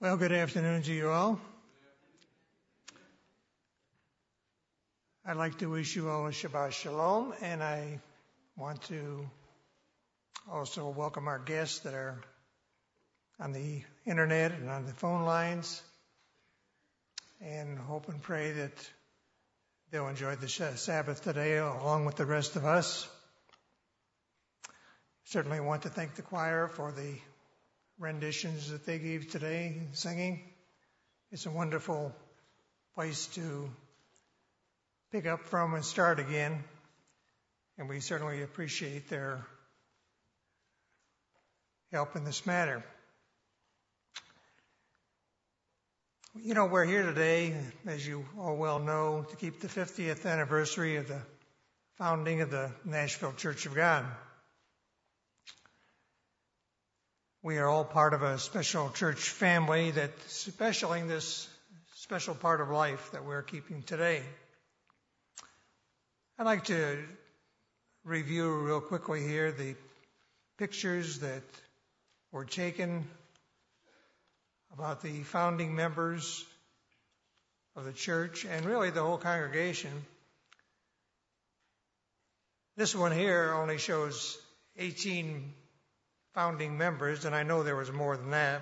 Well, good afternoon to you all. I'd like to wish you all a Shabbat Shalom, and I want to also welcome our guests that are on the internet and on the phone lines, and hope and pray that they'll enjoy the Sabbath today along with the rest of us. Certainly want to thank the choir for the renditions that they gave today, singing. It's a wonderful place to pick up from and start again, and we certainly appreciate their help in this matter. You know, we're here today, as you all well know, to keep the 50th anniversary of the founding of the Nashville Church of God. We are all part of a special church family that's specialing this special part of life that we're keeping today. I'd like to review real quickly here the pictures that were taken about the founding members of the church and really the whole congregation. This one here only shows 18 founding members, and I know there was more than that.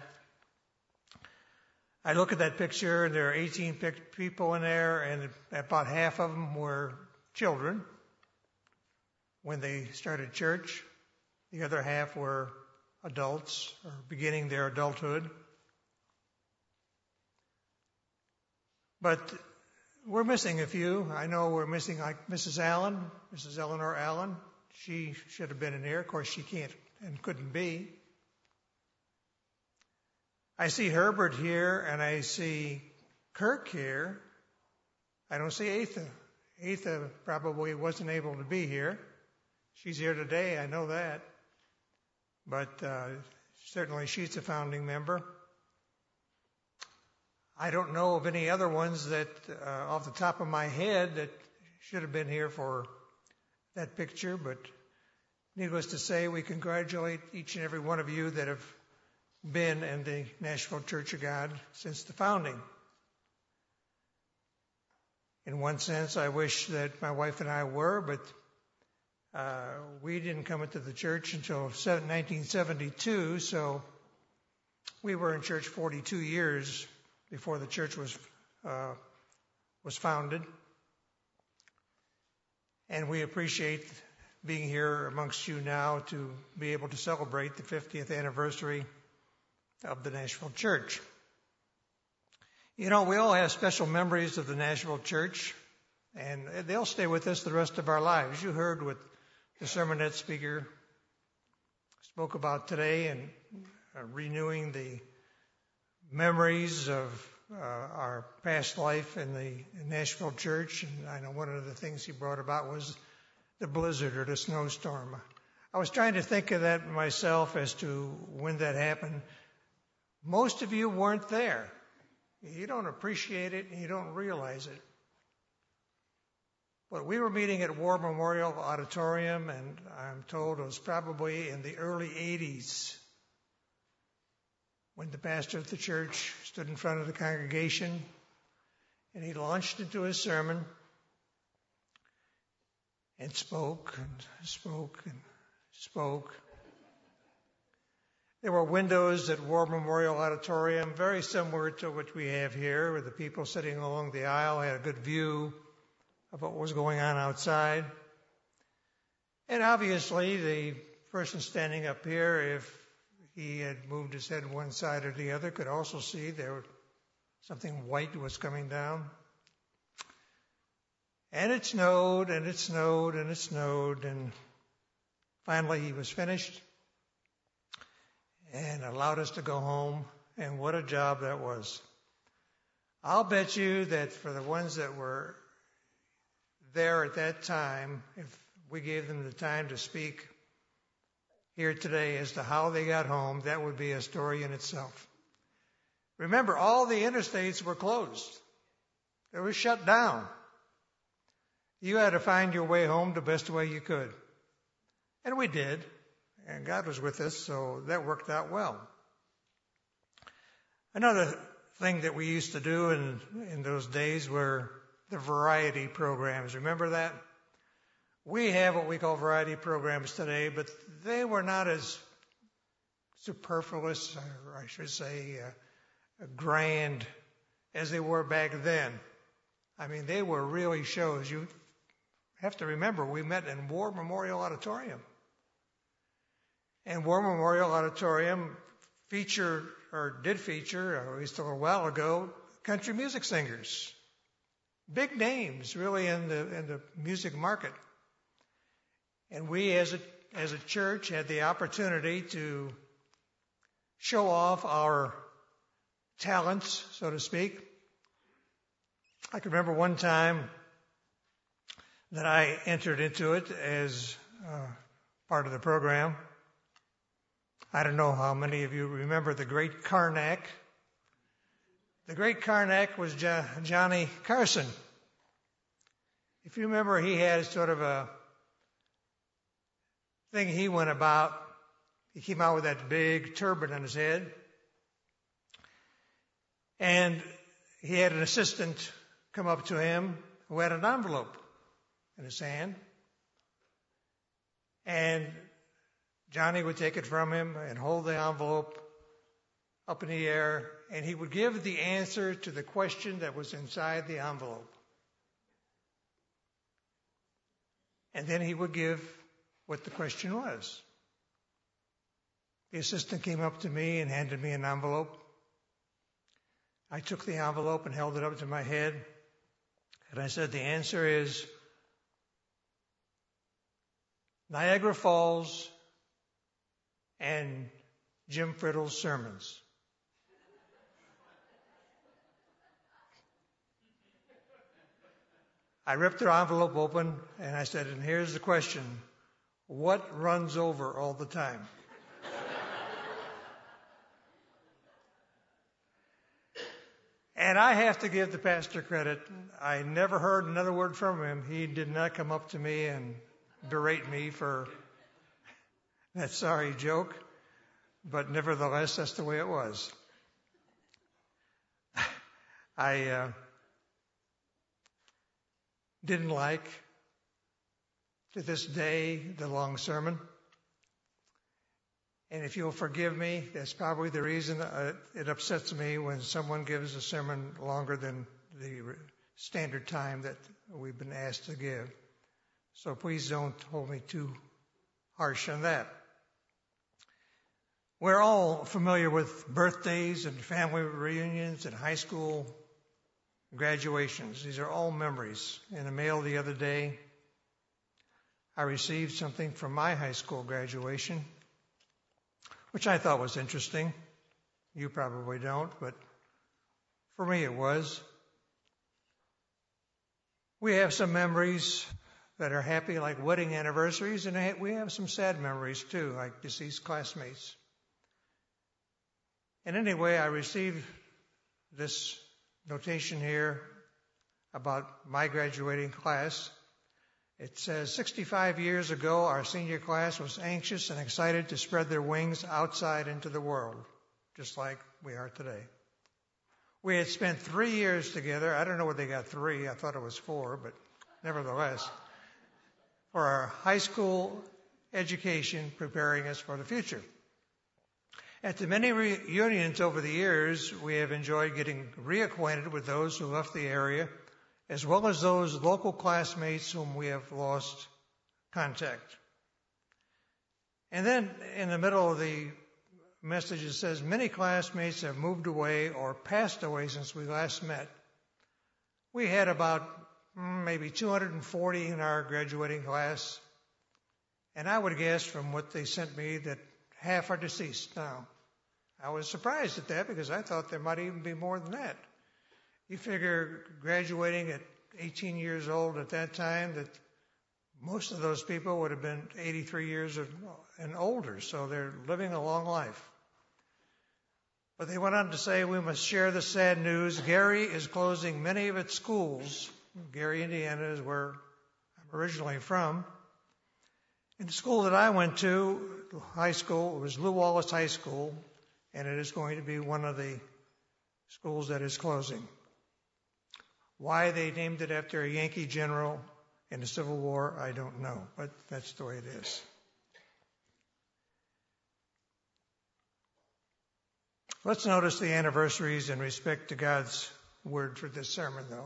I look at that picture, and there are 18 people in there, and about half of them were children when they started church. The other half were adults or beginning their adulthood. But we're missing a few. I know we're missing like Mrs. Allen, Mrs. Eleanor Allen. She should have been in here. Of course, she can't and couldn't be. I see Herbert here, and I see Kirk here. I don't see Atha. Atha probably wasn't able to be here. She's here today, I know that. But certainly she's a founding member. I don't know of any other ones that, off the top of my head, that should have been here for that picture, but needless to say, we congratulate each and every one of you that have been in the Nashville Church of God since the founding. In one sense, I wish that my wife and I were, but we didn't come into the church until 1972, so we were in church 42 years before the church was founded. And we appreciate being here amongst you now to be able to celebrate the 50th anniversary of the Nashville Church. You know, we all have special memories of the Nashville Church, and they'll stay with us the rest of our lives. You heard what the sermonette speaker spoke about today, and renewing the memories of our past life in the Nashville Church. And I know one of the things he brought about was the blizzard or the snowstorm. I was trying to think of that myself as to when that happened. Most of you weren't there. You don't appreciate it and you don't realize it. But we were meeting at War Memorial Auditorium, and I'm told it was probably in the early 80s when the pastor of the church stood in front of the congregation and he launched into his sermon and spoke and spoke and spoke. There were windows at War Memorial Auditorium, very similar to what we have here, where the people sitting along the aisle had a good view of what was going on outside. And obviously, the person standing up here, if he had moved his head one side or the other, could also see there was something white was coming down. And it snowed, and it snowed, and it snowed, and finally he was finished and allowed us to go home, and what a job that was. I'll bet you that for the ones that were there at that time, if we gave them the time to speak here today as to how they got home, that would be a story in itself. Remember, all the interstates were closed. They were shut down. You had to find your way home the best way you could. And we did. And God was with us, so that worked out well. Another thing that we used to do in those days were the variety programs. Remember that? We have what we call variety programs today, but they were not as superfluous, or I should say, grand as they were back then. I mean, they were really shows. You have to remember, we met in War Memorial Auditorium. And War Memorial Auditorium did feature, at least a little while ago, country music singers. Big names, really, in the music market. And we, as a church, had the opportunity to show off our talents, so to speak. I can remember one time that I entered into it as part of the program. I don't know how many of you remember the Great Karnak. The Great Karnak was Johnny Carson. If you remember, he had sort of a thing he went about. He came out with that big turban on his head. And he had an assistant come up to him who had an envelope in his hand. And Johnny would take it from him and hold the envelope up in the air, and he would give the answer to the question that was inside the envelope. And then he would give what the question was. The assistant came up to me and handed me an envelope. I took the envelope and held it up to my head, and I said, the answer is Niagara Falls and Jim Friddle's sermons. I ripped the envelope open and I said, and here's the question, what runs over all the time? And I have to give the pastor credit. I never heard another word from him. He did not come up to me and berate me for that sorry joke, but nevertheless, that's the way it was. I didn't like, to this day, the long sermon. And if you'll forgive me, that's probably the reason it upsets me when someone gives a sermon longer than the standard time that we've been asked to give. So please don't hold me too harsh on that. We're all familiar with birthdays and family reunions and high school graduations. These are all memories. In the mail the other day, I received something from my high school graduation, which I thought was interesting. You probably don't, but for me it was. We have some memories that are happy, like wedding anniversaries, and we have some sad memories too, like deceased classmates. And anyway, I received this notation here about my graduating class. It says, 65 years ago, our senior class was anxious and excited to spread their wings outside into the world, just like we are today. We had spent 3 years together. I don't know where they got 3. I thought it was 4, but nevertheless, for our high school education, preparing us for the future. At the many reunions over the years, we have enjoyed getting reacquainted with those who left the area, as well as those local classmates whom we have lost contact. And then in the middle of the message it says, many classmates have moved away or passed away since we last met. We had about maybe 240 in our graduating class, and I would guess from what they sent me that half are deceased now. I was surprised at that because I thought there might even be more than that. You figure graduating at 18 years old at that time, that most of those people would have been 83 years and older, so they're living a long life. But they went on to say, we must share the sad news. Gary is closing many of its schools. Gary, Indiana is where I'm originally from. In the school that I went to, high school, it was Lew Wallace High School, and it is going to be one of the schools that is closing. Why they named it after a Yankee general in the Civil War, I don't know, but that's the way it is. Let's notice the anniversaries in respect to God's word for this sermon, though.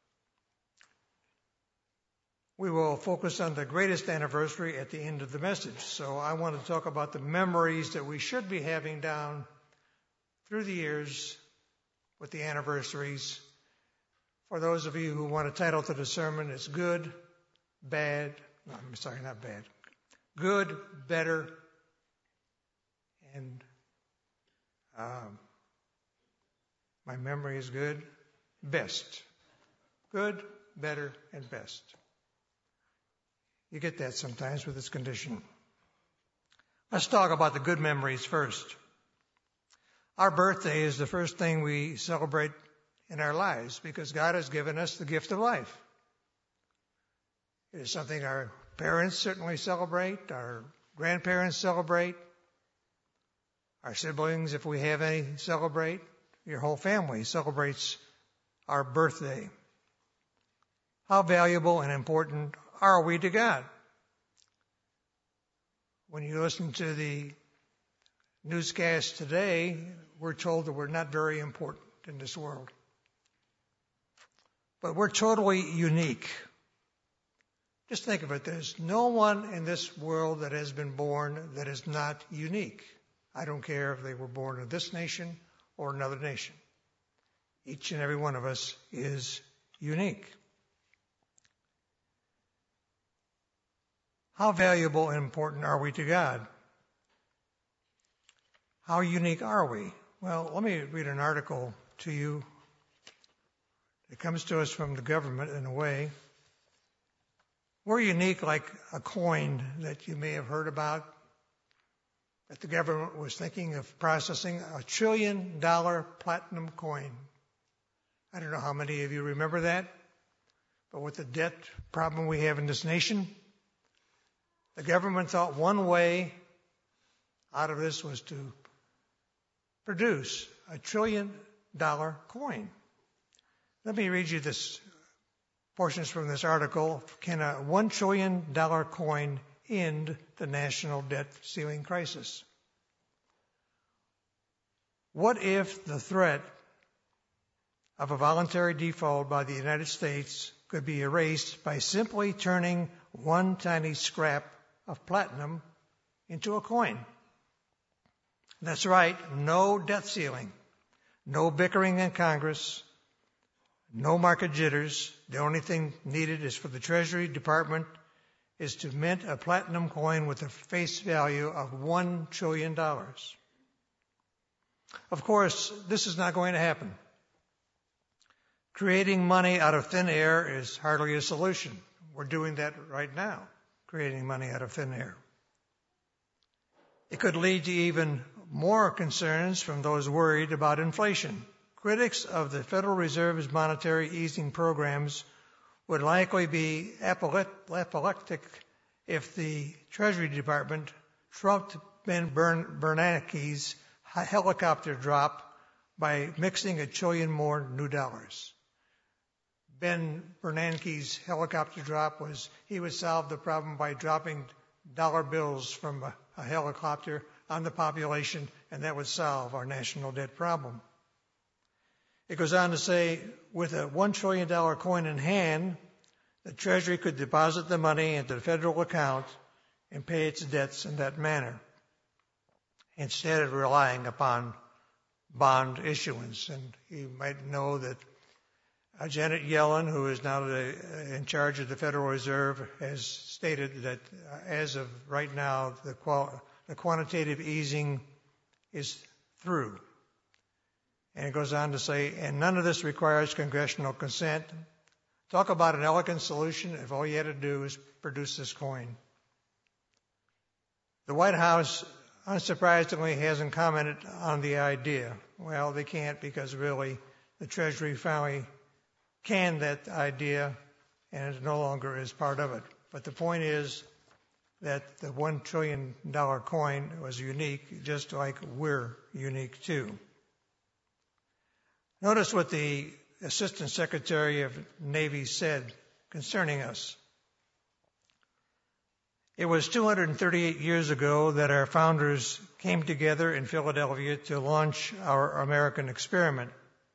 We will focus on the greatest anniversary at the end of the message. So I want to talk about the memories that we should be having down through the years with the anniversaries. For those of you who want a title to the sermon, it's good, bad, no, I'm sorry, not bad. Good, better, and my memory is good, best. Good, better, and best. You get that sometimes with this condition. Let's talk about the good memories first. Our birthday is the first thing we celebrate in our lives because God has given us the gift of life. It is something our parents certainly celebrate, our grandparents celebrate, our siblings, if we have any, celebrate. Your whole family celebrates our birthday. How valuable and important are we to God? When you listen to the newscast today, we're told that we're not very important in this world. But we're totally unique. Just think of it. There's no one in this world that has been born that is not unique. I don't care if they were born in this nation or another nation. Each and every one of us is unique. How valuable and important are we to God? How unique are we? Well, let me read an article to you. It comes to us from the government in a way. We're unique like a coin that you may have heard about, that the government was thinking of processing $1 trillion platinum coin. I don't know how many of you remember that, but with the debt problem we have in this nation, the government thought one way out of this was to produce $1 trillion coin. Let me read you this portions from this article. Can a $1 trillion coin end the national debt ceiling crisis? What if the threat of a voluntary default by the United States could be erased by simply turning one tiny scrap of platinum into a coin? That's right, no debt ceiling, no bickering in Congress, no market jitters. The only thing needed is for the Treasury Department is to mint a platinum coin with a face value of $1 trillion. Of course, this is not going to happen. Creating money out of thin air is hardly a solution. We're doing that right now, creating money out of thin air. It could lead to even more concerns from those worried about inflation. Critics of the Federal Reserve's monetary easing programs would likely be apoplectic if the Treasury Department trumped Ben Bernanke's helicopter drop by mixing $1 trillion more new dollars. Ben Bernanke's helicopter drop was he would solve the problem by dropping dollar bills from a helicopter on the population, and that would solve our national debt problem. It goes on to say, with a $1 trillion coin in hand, the Treasury could deposit the money into the federal account and pay its debts in that manner, instead of relying upon bond issuance. And you might know that Janet Yellen, who is now in charge of the Federal Reserve, has stated that as of right now, the quantitative easing is through. And it goes on to say, and none of this requires congressional consent. Talk about an elegant solution if all you had to do is produce this coin. The White House, unsurprisingly, hasn't commented on the idea. Well, they can't because really the Treasury finally canned that idea and it no longer is part of it. But the point is that the $1 trillion coin was unique, just like we're unique too. Notice what the Assistant Secretary of Navy said concerning us. It was 238 years ago that our founders came together in Philadelphia to launch our American experiment.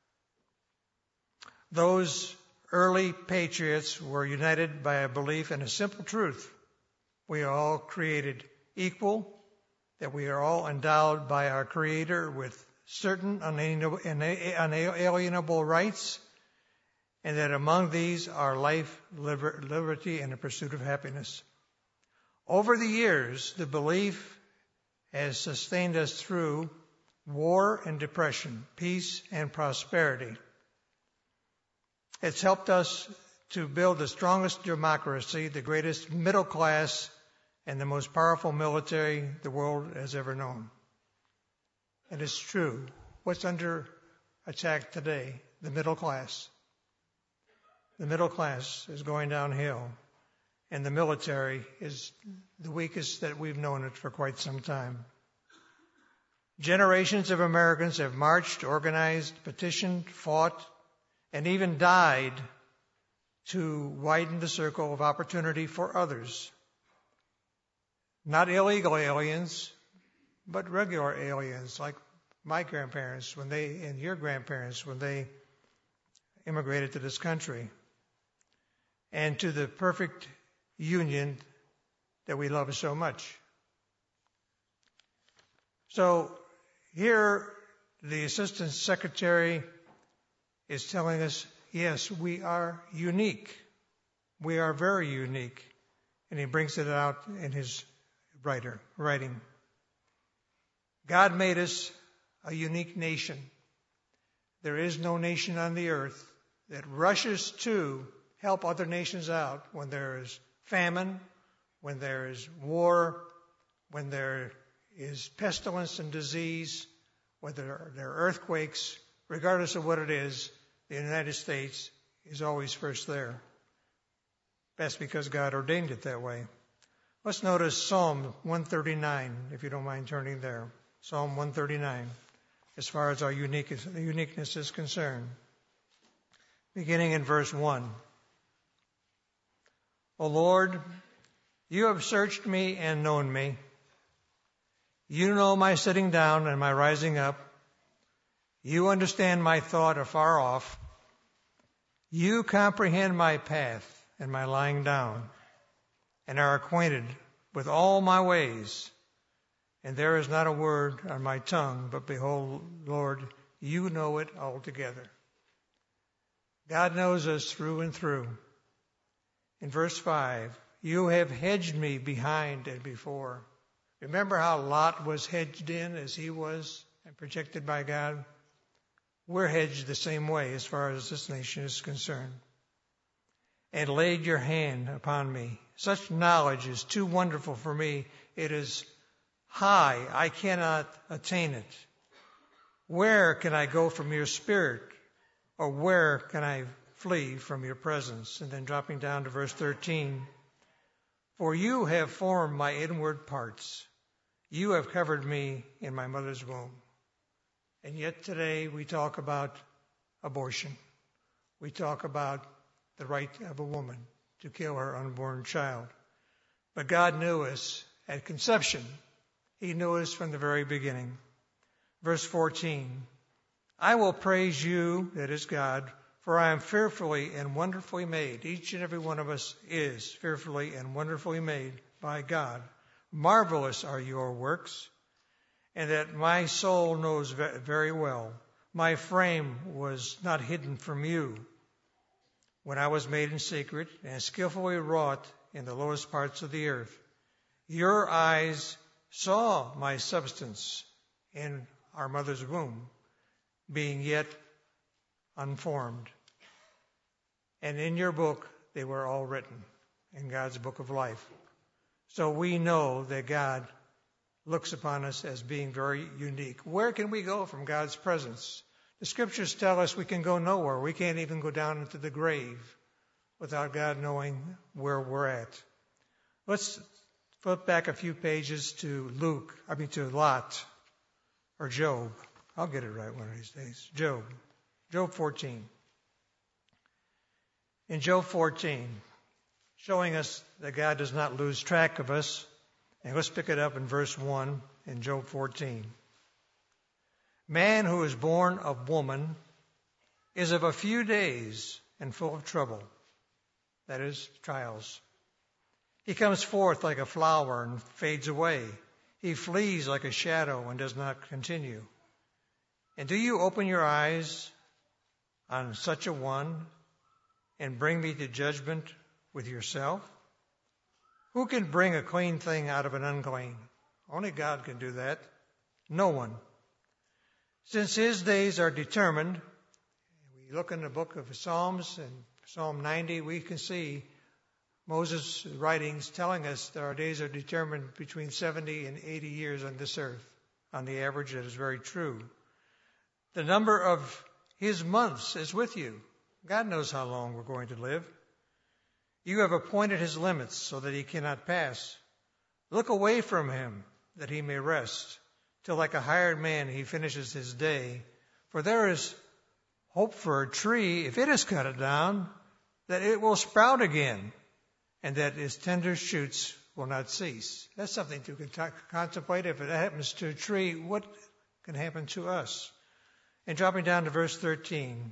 Those early patriots were united by a belief in a simple truth. We are all created equal, that we are all endowed by our Creator with certain unalienable rights, and that among these are life, liberty, and the pursuit of happiness. Over the years, the belief has sustained us through war and depression, peace and prosperity. It's helped us to build the strongest democracy, the greatest middle class, and the most powerful military the world has ever known. And it's true. What's under attack today? The middle class. The middle class is going downhill, and the military is the weakest that we've known it for quite some time. Generations of Americans have marched, organized, petitioned, fought, and even died to widen the circle of opportunity for others. Not illegal aliens, but regular aliens, like my grandparents and your grandparents when they immigrated to this country, and to the perfect union that we love so much. So here the Assistant Secretary is telling us, yes, we are unique. We are very unique. And he brings it out in his writing. God made us a unique nation. There is no nation on the earth that rushes to help other nations out when there is famine, when there is war, when there is pestilence and disease, when there are earthquakes. Regardless of what it is, the United States is always first there. That's because God ordained it that way. Let's notice Psalm 139, if you don't mind turning there. Psalm 139, as far as our uniqueness is concerned. Beginning in verse 1. O Lord, you have searched me and known me. You know my sitting down and my rising up. You understand my thought afar off. You comprehend my path and my lying down, and are acquainted with all my ways. And there is not a word on my tongue, but behold, Lord, you know it altogether. God knows us through and through. In verse 5, you have hedged me behind and before. Remember how Lot was hedged in as he was and protected by God? We're hedged the same way as far as this nation is concerned. And laid your hand upon me. Such knowledge is too wonderful for me. It is high. I cannot attain it. Where can I go from your spirit? Or where can I flee from your presence? And then dropping down to verse 13. For you have formed my inward parts. You have covered me in my mother's womb. And yet today we talk about abortion. We talk about the right of a woman to kill her unborn child. But God knew us at conception. He knew us from the very beginning. Verse 14, I will praise you, that is God, for I am fearfully and wonderfully made. Each and every one of us is fearfully and wonderfully made by God. Marvelous are your works, and that my soul knows very well. My frame was not hidden from you when I was made in secret and skillfully wrought in the lowest parts of the earth. Your eyes saw my substance in our mother's womb, being yet unformed. And in your book, they were all written, in God's book of life. So we know that God looks upon us as being very unique. Where can we go from God's presence? The scriptures tell us we can go nowhere. We can't even go down into the grave without God knowing where we're at. Let's flip back a few pages to Lot, or Job. I'll get it right one of these days. Job. Job 14. In Job 14, showing us that God does not lose track of us. And let's pick it up in verse 1 in Job 14. Man who is born of woman is of a few days and full of trouble. That is, trials. He comes forth like a flower and fades away. He flees like a shadow and does not continue. And do you open your eyes on such a one and bring me to judgment with yourself? Who can bring a clean thing out of an unclean? Only God can do that. No one. Since his days are determined, we look in the book of Psalms and Psalm 90, we can see Moses' writings telling us that our days are determined between 70 and 80 years on this earth. On the average, that is very true. The number of his months is with you. God knows how long we're going to live. You have appointed his limits so that he cannot pass. Look away from him that he may rest, till like a hired man he finishes his day. For there is hope for a tree, if it is cut down, that it will sprout again, and that its tender shoots will not cease. That's something to contemplate. If it happens to a tree, what can happen to us? And dropping down to verse 13.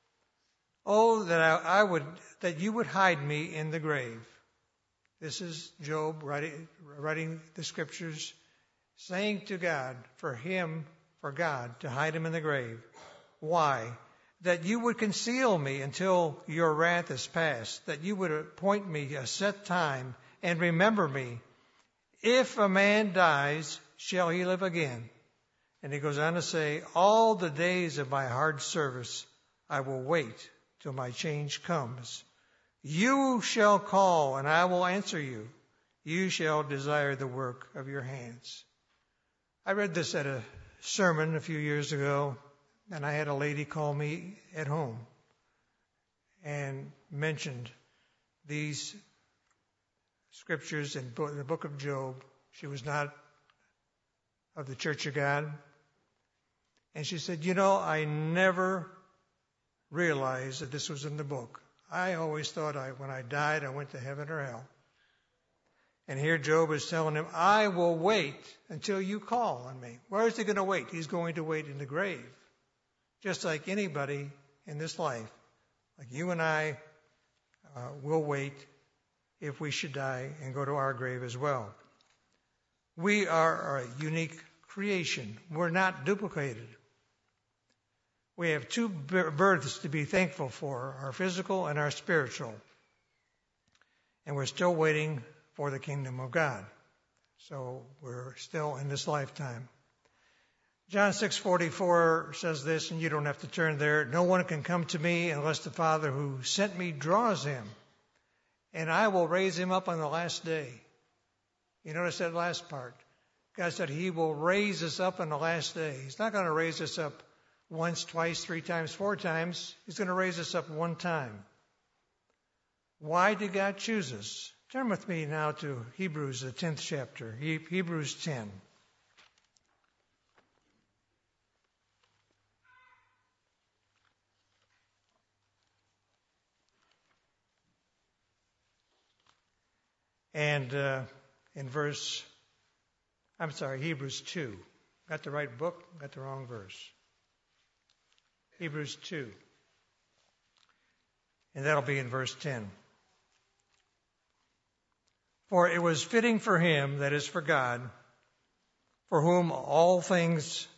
Oh, that you would hide me in the grave. This is Job writing the scriptures, saying to God, for God to hide him in the grave. Why? That you would conceal me until your wrath is past, that you would appoint me a set time and remember me. If a man dies, shall he live again? And he goes on to say, all the days of my hard service I will wait till my change comes. You shall call, and I will answer you. You shall desire the work of your hands. I read this at a sermon a few years ago, and I had a lady call me at home and mentioned these scriptures in the book of Job. She was not of the Church of God. And she said, I never realized that this was in the book. I always thought when I died, I went to heaven or hell. And here Job is telling him, I will wait until you call on me. Where is he going to wait? He's going to wait in the grave. Just like anybody in this life, like you and I will wait if we should die and go to our grave as well. We are a unique creation. We're not duplicated. We have two births to be thankful for, our physical and our spiritual. And we're still waiting for the kingdom of God. So we're still in this lifetime. John 6:44 says this, and you don't have to turn there. No one can come to me unless the Father who sent me draws him, and I will raise him up on the last day. You notice that last part. God said he will raise us up on the last day. He's not going to raise us up once, twice, 3 times, 4 times. He's going to raise us up one time. Why did God choose us? Turn with me now to Hebrews, the 10th chapter, Hebrews 10. And in Hebrews 2. Got the right book, got the wrong verse. Hebrews 2. And that'll be in verse 10. For it was fitting for him, that is for God, for whom are all things,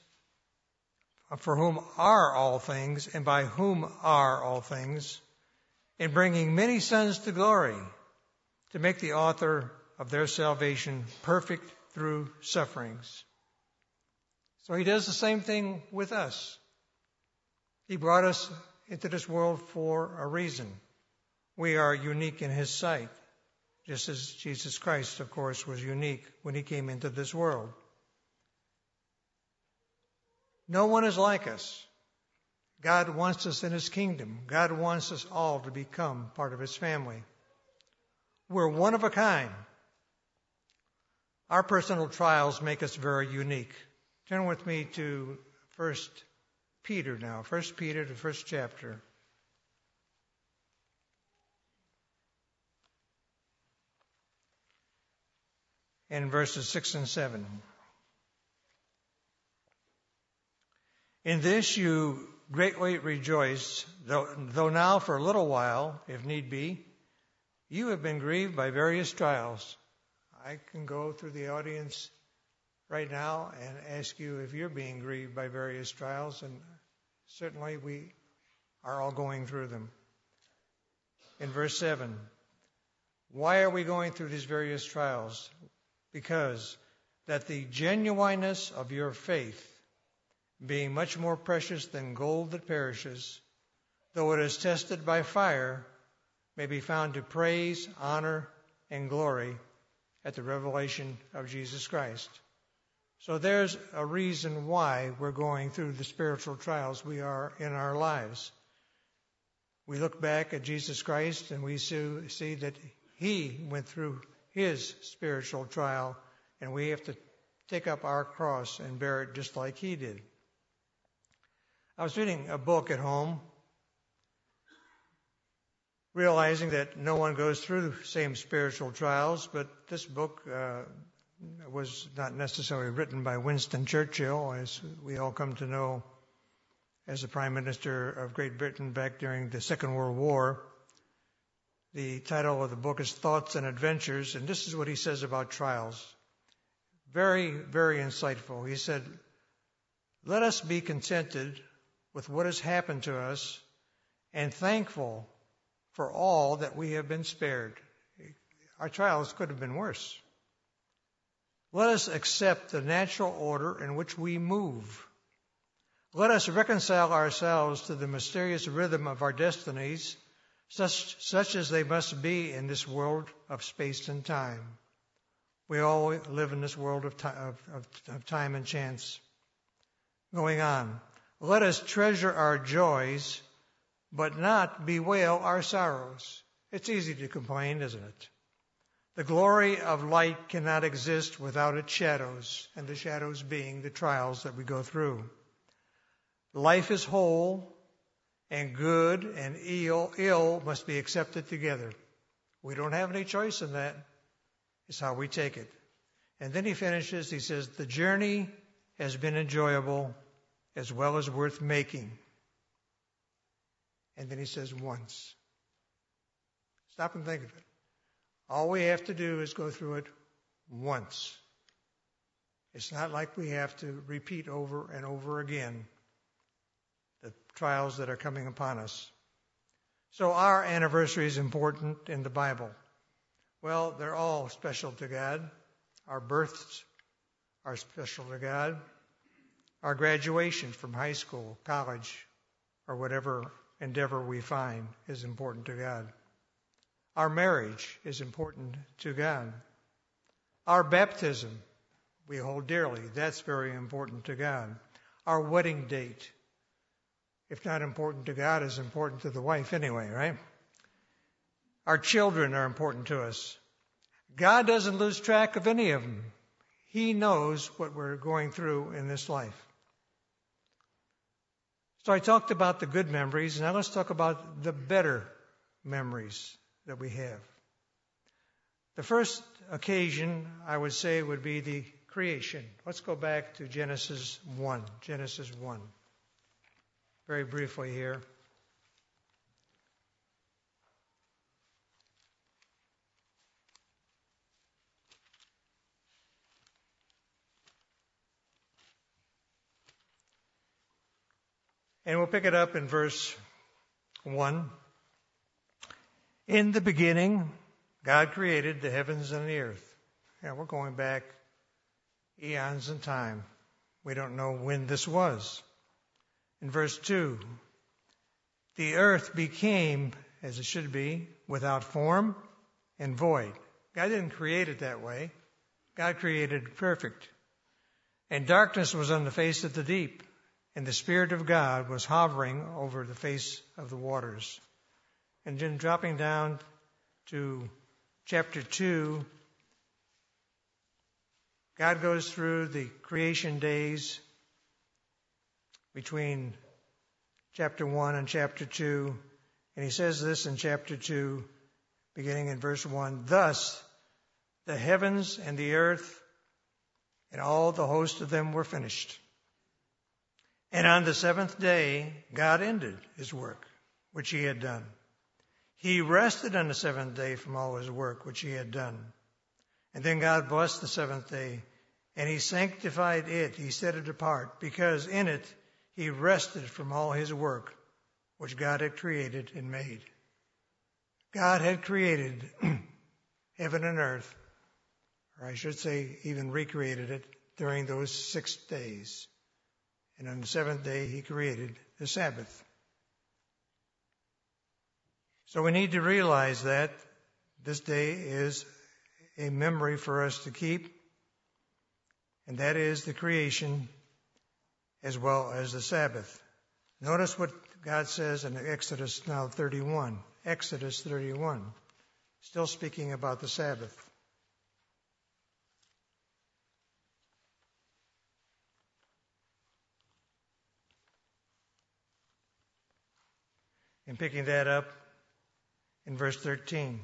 and by whom are all things, in bringing many sons to glory, to make the author of their salvation perfect through sufferings. So he does the same thing with us. He brought us into this world for a reason. We are unique in his sight, just as Jesus Christ, of course, was unique when he came into this world. No one is like us. God wants us in his kingdom. God wants us all to become part of his family. We're one of a kind. Our personal trials make us very unique. Turn with me to 1 Peter now, 1 Peter, the first chapter. And verses 6 and 7. In this you greatly rejoice, though now for a little while, if need be, you have been grieved by various trials. I can go through the audience right now and ask you if you're being grieved by various trials, and certainly we are all going through them. In verse 7, why are we going through these various trials? Because that the genuineness of your faith, being much more precious than gold that perishes, though it is tested by fire, may be found to praise, honor, and glory at the revelation of Jesus Christ. So there's a reason why we're going through the spiritual trials we are in our lives. We look back at Jesus Christ and we see that He went through His spiritual trial, and we have to take up our cross and bear it just like He did. I was reading a book at home, realizing that no one goes through the same spiritual trials, but this book was not necessarily written by Winston Churchill, as we all come to know as the Prime Minister of Great Britain back during the Second World War. The title of the book is Thoughts and Adventures, and this is what he says about trials. Very, very insightful. He said, let us be contented with what has happened to us and thankful for all that we have been spared. Our trials could have been worse. Let us accept the natural order in which we move. Let us reconcile ourselves to the mysterious rhythm of our destinies, such as they must be in this world of space and time. We all live in this world of time and chance. Going on, let us treasure our joys, but not bewail our sorrows. It's easy to complain, isn't it? The glory of light cannot exist without its shadows, and the shadows being the trials that we go through. Life is whole, and good and ill must be accepted together. We don't have any choice in that. It's how we take it. And then he finishes, he says, the journey has been enjoyable as well as worth making. And then he says, once. Stop and think of it. All we have to do is go through it once. It's not like we have to repeat over and over again the trials that are coming upon us. So our anniversary is important in the Bible. Well, they're all special to God. Our births are special to God. Our graduation from high school, college, or whatever endeavor we find is important to God. Our marriage is important to God. Our baptism we hold dearly. That's very important to God. Our wedding date, if not important to God, is important to the wife anyway, right? Our children are important to us. God doesn't lose track of any of them. He knows what we're going through in this life. So I talked about the good memories. Now let's talk about the better memories that we have. The first occasion, I would say, would be the creation. Let's go back to Genesis 1. Genesis 1. Very briefly here. And we'll pick it up in verse 1. In the beginning, God created the heavens and the earth. Yeah, we're going back eons in time. We don't know when this was. In verse 2, the earth became, as it should be, without form and void. God didn't create it that way. God created it perfect. And darkness was on the face of the deep, and the Spirit of God was hovering over the face of the waters. And then dropping down to chapter 2, God goes through the creation days between chapter 1 and chapter 2. And he says this in chapter 2, beginning in verse 1. Thus the heavens and the earth and all the host of them were finished. And on the seventh day, God ended his work, which he had done. He rested on the seventh day from all his work, which he had done. And then God blessed the seventh day, and he sanctified it. He set it apart, because in it he rested from all his work, which God had created and made. God had created heaven and earth, or I should say even recreated it during those 6 days. And on the seventh day, he created the Sabbath. So we need to realize that this day is a memory for us to keep, and that is the creation as well as the Sabbath. Notice what God says in Exodus now 31. Exodus 31, still speaking about the Sabbath. And picking that up in verse 13.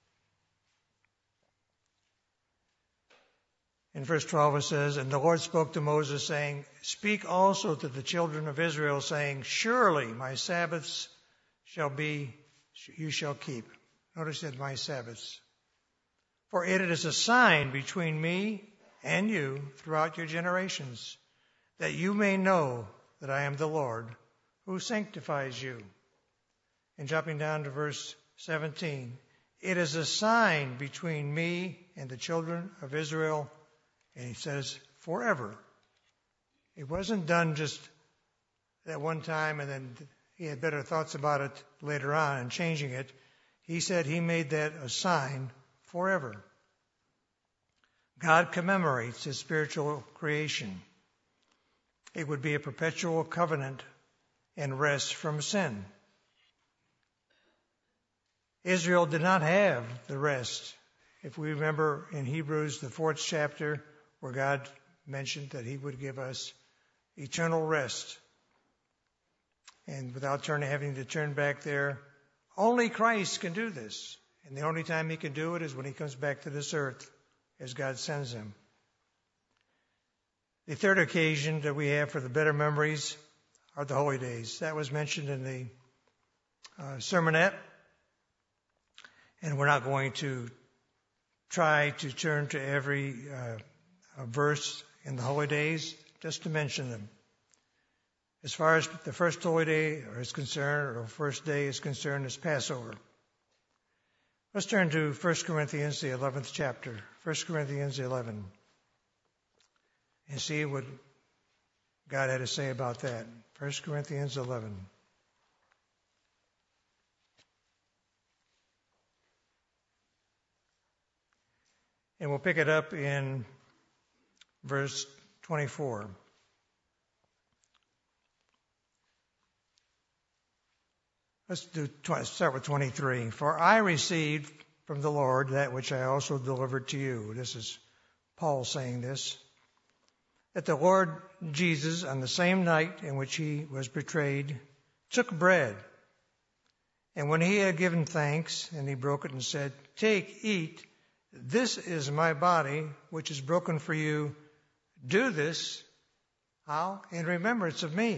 In verse 12 it says, And the Lord spoke to Moses, saying, Speak also to the children of Israel, saying, Surely my Sabbaths you shall keep. Notice that my Sabbaths. For it is a sign between me and you throughout your generations, that you may know that I am the Lord who sanctifies you. And jumping down to verse 17, it is a sign between me and the children of Israel, and he says, forever. It wasn't done just that one time and then he had better thoughts about it later on and changing it. He said he made that a sign forever. God commemorates his spiritual creation. It would be a perpetual covenant and rest from sin. Israel did not have the rest. If we remember in Hebrews, the 4th chapter, where God mentioned that he would give us eternal rest. And without having to turn back there, only Christ can do this. And the only time he can do it is when he comes back to this earth as God sends him. The third occasion that we have for the better memories are the holy days. That was mentioned in the sermonette. And we're not going to try to turn to every verse in the holy days, just to mention them. As far as the first holy day is concerned, or first day is concerned, is Passover. Let's turn to 1 Corinthians, the 11th chapter. 1 Corinthians 11. And see what God had to say about that. 1 Corinthians 11. And we'll pick it up in verse 24. Let's start with 23. For I received from the Lord that which I also delivered to you. This is Paul saying this. That the Lord Jesus, on the same night in which he was betrayed, took bread. And when he had given thanks, and he broke it and said, Take, eat. This is my body, which is broken for you. Do this, how? In remembrance of me.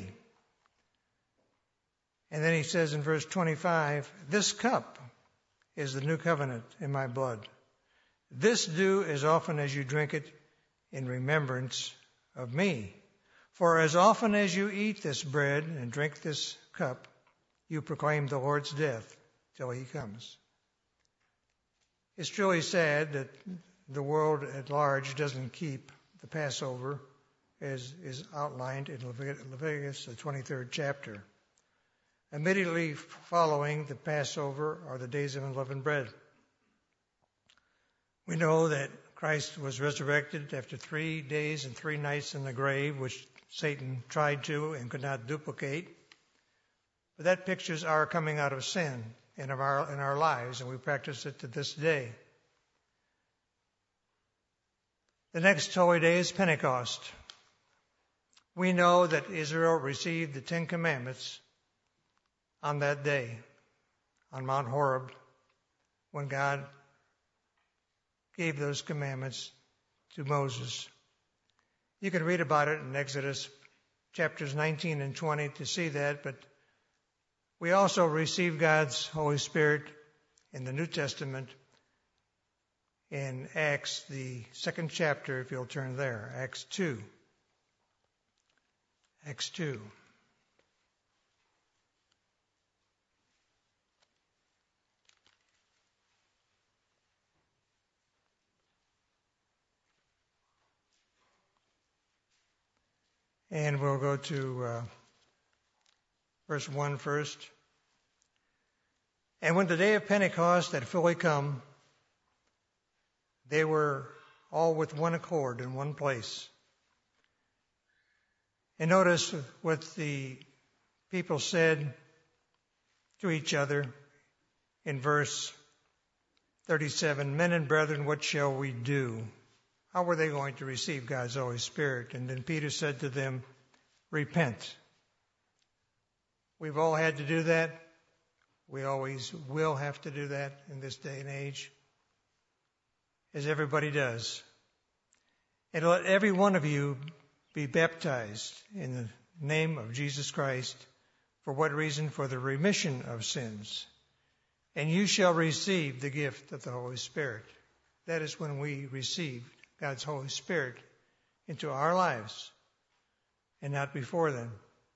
And then he says in verse 25, This cup is the new covenant in my blood. This do as often as you drink it in remembrance of me. For as often as you eat this bread and drink this cup, you proclaim the Lord's death till he comes. It's truly sad that the world at large doesn't keep the Passover as is outlined in Leviticus, the 23rd chapter. Immediately following the Passover are the days of unleavened bread. We know that Christ was resurrected after 3 days and 3 nights in the grave, which Satan tried to and could not duplicate. But that pictures our coming out of sin in our lives, and we practice it to this day. The next holy day is Pentecost. We know that Israel received the 10 Commandments on that day on Mount Horeb when God gave those commandments to Moses. You can read about it in Exodus chapters 19 and 20 to see that, but we also receive God's Holy Spirit in the New Testament in Acts, the 2nd chapter, if you'll turn there, Acts 2. Acts 2. And we'll go to verse 1 first. And when the day of Pentecost had fully come, they were all with one accord in one place. And notice what the people said to each other in verse 37. Men and brethren, what shall we do? How were they going to receive God's Holy Spirit? And then Peter said to them, repent. We've all had to do that. We always will have to do that in this day and age, as everybody does. And let every one of you be baptized in the name of Jesus Christ. For what reason? For the remission of sins. And you shall receive the gift of the Holy Spirit. That is when we receive God's Holy Spirit into our lives, and not before then.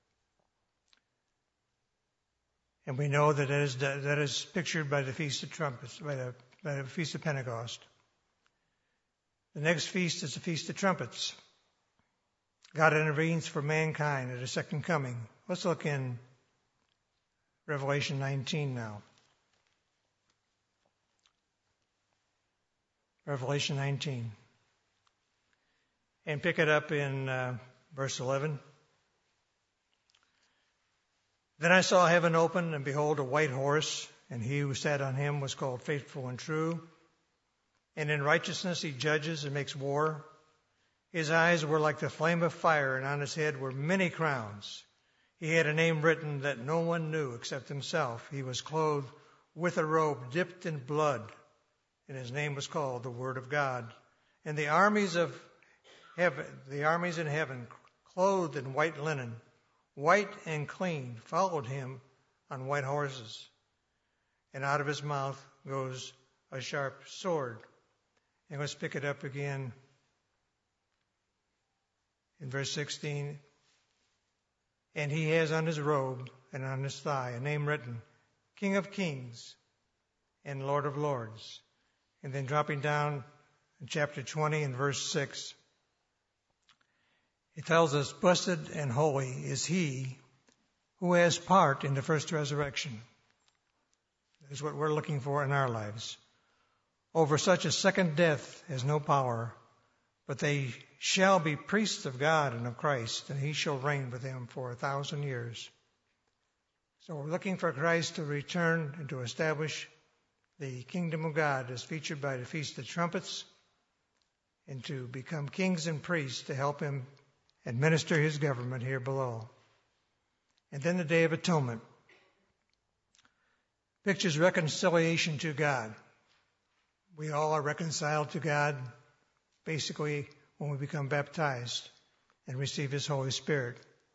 And we know that that is pictured by the Feast of Trumpets, by the Feast of Pentecost. The next feast is the Feast of Trumpets. God intervenes for mankind at His second coming. Let's look in Revelation 19 now. Revelation 19. And pick it up in verse 11. Then I saw heaven open, and behold, a white horse, and he who sat on him was called Faithful and True. And in righteousness he judges and makes war. His eyes were like the flame of fire, and on his head were many crowns. He had a name written that no one knew except himself. He was clothed with a robe dipped in blood, and his name was called the Word of God. And the armies in heaven, clothed in white linen, white and clean, followed him on white horses. And out of his mouth goes a sharp sword. And let's pick it up again in verse 16. And he has on his robe and on his thigh a name written, King of Kings and Lord of Lords. And then dropping down in chapter 20 and verse 6, it tells us, blessed and holy is he who has part in the first resurrection. That is what we're looking for in our lives. Over such a second death has no power, but they shall be priests of God and of Christ, and he shall reign with him for 1,000 years. So we're looking for Christ to return and to establish the kingdom of God as featured by the Feast of Trumpets, and to become kings and priests to help him administer his government here below. And then the Day of Atonement pictures reconciliation to God. We all are reconciled to God basically when we become baptized and receive His Holy Spirit.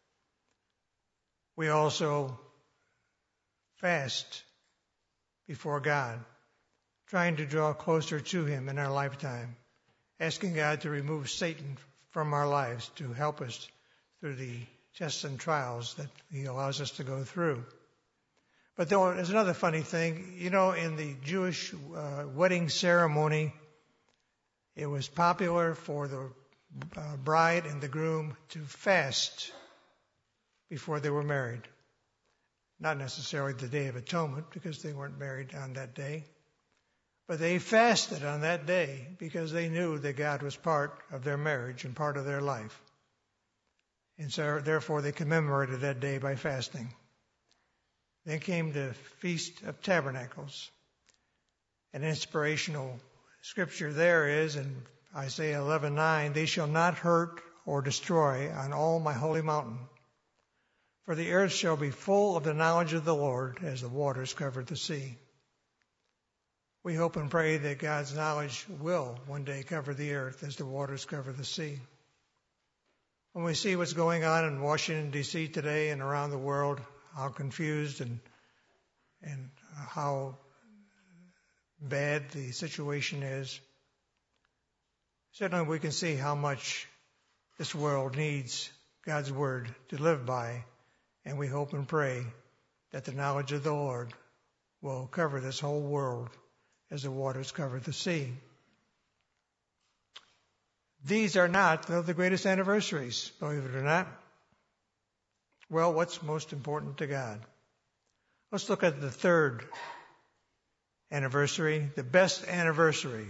We also fast before God, trying to draw closer to Him in our lifetime, asking God to remove Satan from our lives to help us through the tests and trials that He allows us to go through. But there's another funny thing. You know, in the Jewish wedding ceremony, it was popular for the bride and the groom to fast before they were married. Not necessarily the Day of Atonement, because they weren't married on that day. But they fasted on that day because they knew that God was part of their marriage and part of their life. And so, therefore, they commemorated that day by fasting. Then came the Feast of Tabernacles. An inspirational scripture there is in Isaiah 11:9, they shall not hurt or destroy on all my holy mountain. For the earth shall be full of the knowledge of the Lord as the waters cover the sea. We hope and pray that God's knowledge will one day cover the earth as the waters cover the sea. When we see what's going on in Washington, D.C. today and around the world, how confused and how bad the situation is, certainly we can see how much this world needs God's word to live by, and we hope and pray that the knowledge of the Lord will cover this whole world as the waters cover the sea. These are not the greatest anniversaries, believe it or not. Well, what's most important to God? Let's look at the third anniversary, the best anniversary.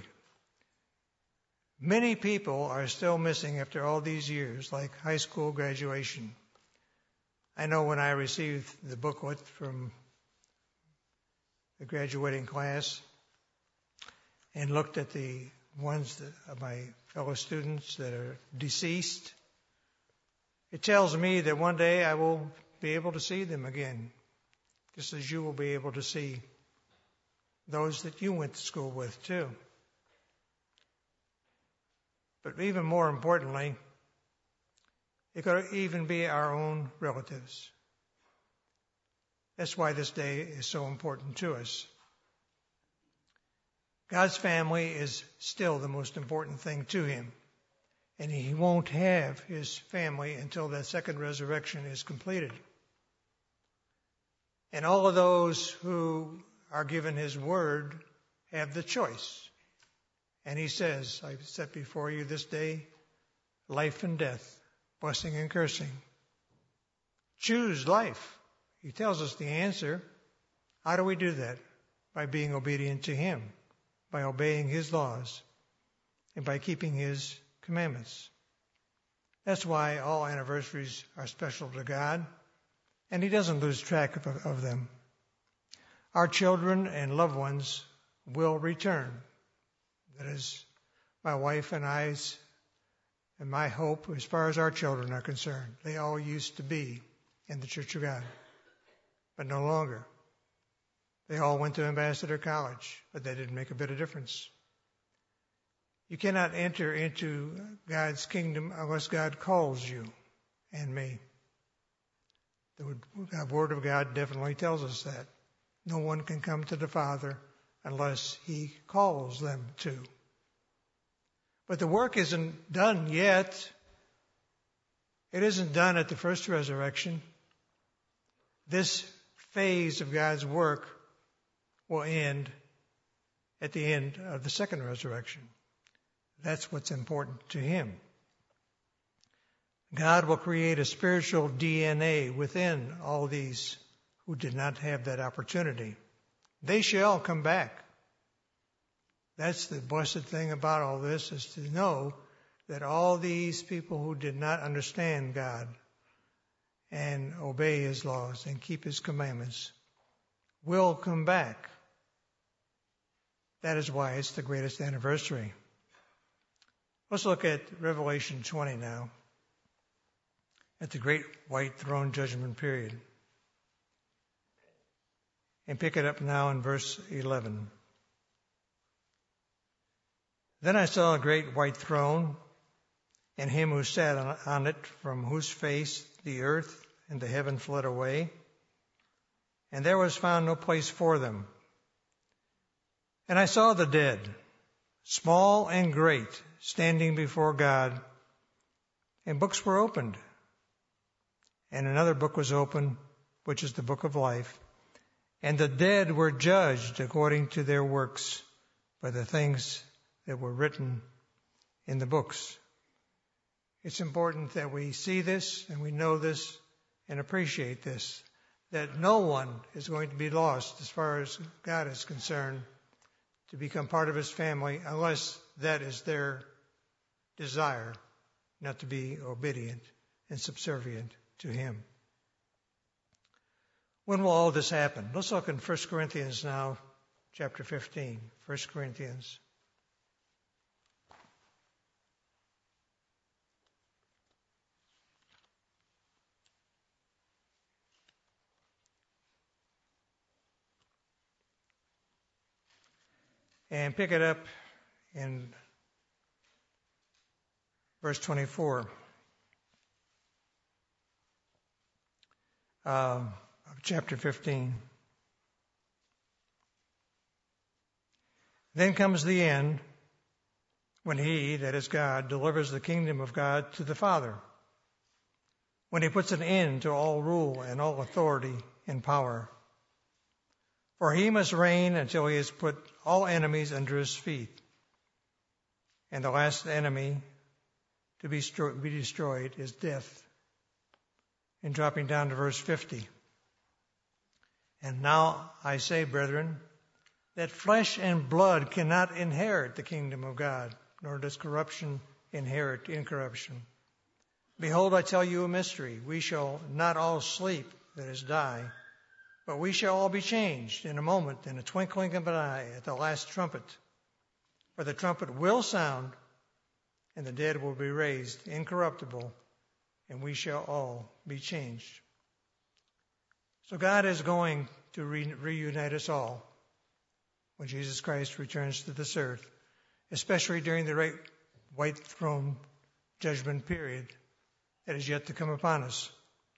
Many people are still missing after all these years, like high school graduation. I know when I received the booklet from the graduating class and looked at the ones of my fellow students that are deceased, it tells me that one day I will be able to see them again, just as you will be able to see those that you went to school with too. But even more importantly, it could even be our own relatives. That's why this day is so important to us. God's family is still the most important thing to him. And he won't have his family until that second resurrection is completed. And all of those who are given his word have the choice. And he says, I've set before you this day life and death, blessing and cursing. Choose life. He tells us the answer. How do we do that? By being obedient to him, by obeying his laws, and by keeping his commandments. That's why all anniversaries are special to God, and he doesn't lose track of them. Our children and loved ones will return. That is my wife and I's and my hope as far as our children are concerned. They all used to be in the Church of God, but no longer. They all went to Ambassador College, but they didn't make a bit of difference. You cannot enter into God's kingdom unless God calls you and me. The Word of God definitely tells us that. No one can come to the Father unless he calls them to. But the work isn't done yet. It isn't done at the first resurrection. This phase of God's work will end at the end of the second resurrection. That's what's important to him. God will create a spiritual DNA within all these who did not have that opportunity. They shall come back. That's the blessed thing about all this, is to know that all these people who did not understand God and obey his laws and keep his commandments will come back. That is why it's the greatest anniversary. Let's look at Revelation 20 now, at the great white throne judgment period. And pick it up now in verse 11. Then I saw a great white throne, and him who sat on it, from whose face the earth and the heaven fled away, and there was found no place for them. And I saw the dead, small and great, standing before God, and books were opened. And another book was opened, which is the book of life. And the dead were judged according to their works by the things that were written in the books. It's important that we see this and we know this and appreciate this, that no one is going to be lost as far as God is concerned to become part of his family unless that is their desire, not to be obedient and subservient to him. When will all this happen? Let's look in 1 Corinthians now, chapter 15. 1 Corinthians. and pick it up in verse 24 of chapter 15. Then comes the end, when he, that is God, delivers the kingdom of God to the Father, when he puts an end to all rule and all authority and power. For he must reign until he has put all enemies under his feet. And the last enemy to be destroyed is death. And dropping down to verse 50. And now I say, brethren, that flesh and blood cannot inherit the kingdom of God, nor does corruption inherit incorruption. Behold, I tell you a mystery. We shall not all sleep, that is, die, but we shall all be changed in a moment, in a twinkling of an eye, at the last trumpet. For the trumpet will sound, and the dead will be raised incorruptible, and we shall all be changed. So God is going to reunite us all when Jesus Christ returns to this earth, especially during the great white throne judgment period that is yet to come upon us.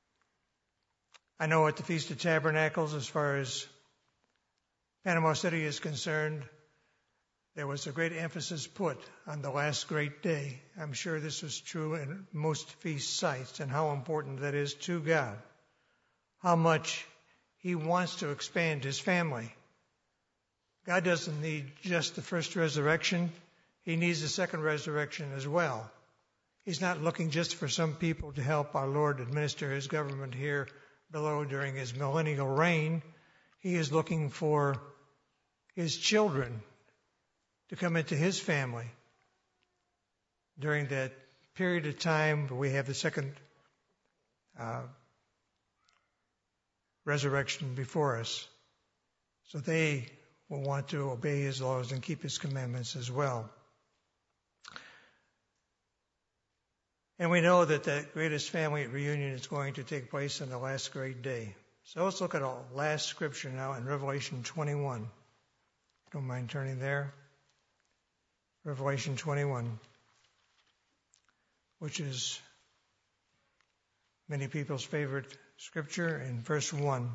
I know at the Feast of Tabernacles, as far as Panama City is concerned, there was a great emphasis put on the last great day. I'm sure this was true in most feast sites, and how important that is to God. How much he wants to expand his family. God doesn't need just the first resurrection. He needs the second resurrection as well. He's not looking just for some people to help our Lord administer his government here below during his millennial reign. He is looking for his children to come into his family during that period of time where we have the second resurrection before us. So they will want to obey his laws and keep his commandments as well. And we know that the greatest family reunion is going to take place on the last great day. So let's look at our last scripture now in Revelation 21. If you don't mind turning there. Revelation 21, which is many people's favorite scripture, in verse 1.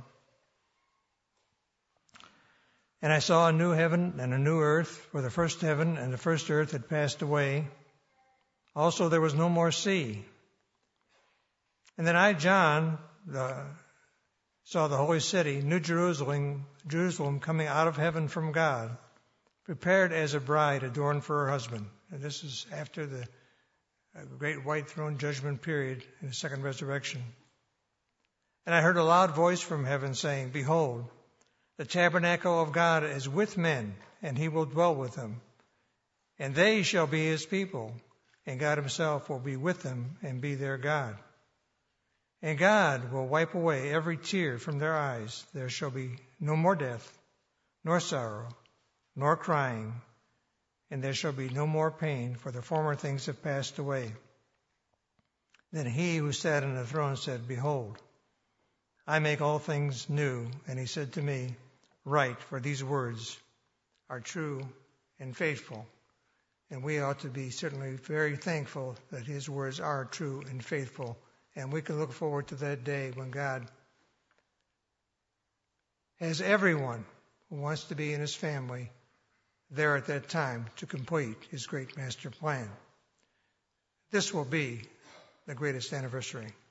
And I saw a new heaven and a new earth, for the first heaven and the first earth had passed away. Also there was no more sea. And then I, John, saw the holy city, New Jerusalem, coming out of heaven from God, prepared as a bride adorned for her husband. And this is after the great white throne judgment period in the second resurrection. And I heard a loud voice from heaven saying, Behold, the tabernacle of God is with men, and he will dwell with them. And they shall be his people, and God himself will be with them and be their God. And God will wipe away every tear from their eyes. There shall be no more death, nor sorrow, nor crying, and there shall be no more pain, for the former things have passed away. Then he who sat on the throne said, Behold, I make all things new. And he said to me, Write, for these words are true and faithful. And we ought to be certainly very thankful that his words are true and faithful. And we can look forward to that day when God has everyone who wants to be in his family there at that time to complete his great master plan. This will be the greatest anniversary.